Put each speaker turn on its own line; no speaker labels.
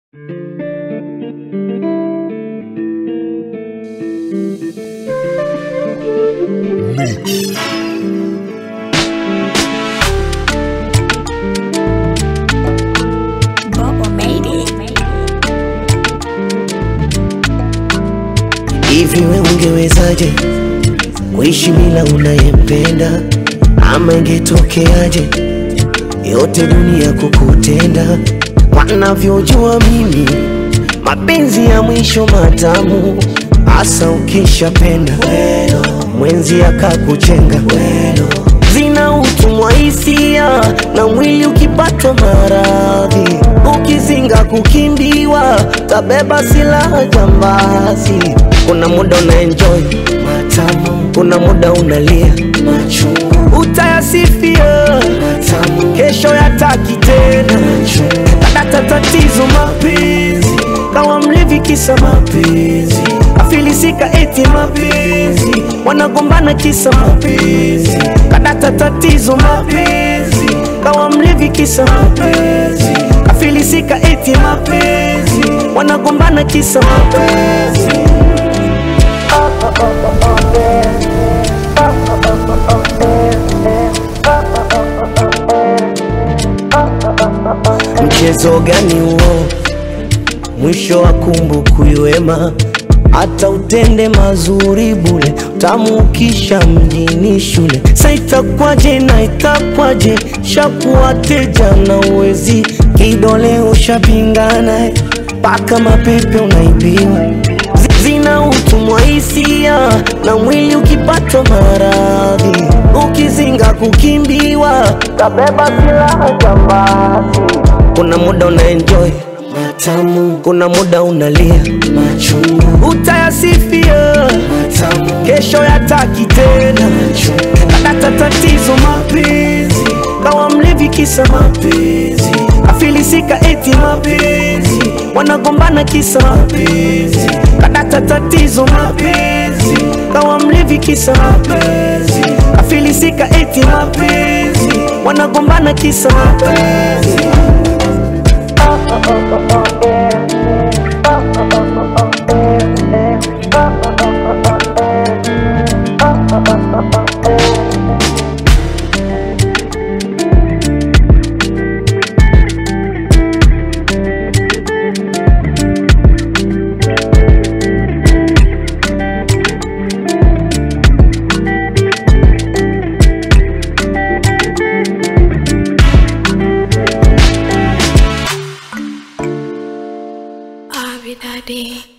Hivi wewe ungewezaje kuishi bila unayempenda? Ama ingetokeaje yote dunia kukutenda? Wanavyojua mimi mapenzi ya mwisho matamu, hasa ukishapenda mwenzi akakuchenga. Zina utumwa hisia na mwili ukipatwa maradhi, ukizinga kukimbiwa tabeba silaha jambazi. Kuna muda una enjoy matamu, kuna muda unalia machungu, utayasifia matamu, kesho yataki tena. Kadata tatizo mapenzi, kawa mlevi kisa mapenzi, afilisika eti mapenzi, wanagombana kisa mapenzi. Kadata tatizo mapenzi, kawa mlevi kisa mapenzi, afilisika eti mapenzi, wanagombana kisa mapenzi. Mchezo gani huo? Mwisho wa kumbukumbu wema, hata utende mazuri bure, utamukisha mjini shule. Sasa itakwaje na itakwaje, shakuwa teja na uwezi, kidole ushapingana, paka mapepe unaibiwa. Zina utumwa hisia na mwili ukipatwa maradhi, ukizinga kukimbiwa tabeba silaha jambazi. Kuna muda una enjoy matamu, kuna muda unalia machungu, utayasifia matamu, kesho yataki tena. Kadata tatizo mapenzi, kawa mlevi kisa mapenzi, afilisika eti mapenzi, wanagombana kisa mapenzi. Kadata tatizo mapenzi, kawa mlevi kisa mapenzi, afilisika eti mapenzi, wanagombana kisa mapenzi.
Abby Daddy.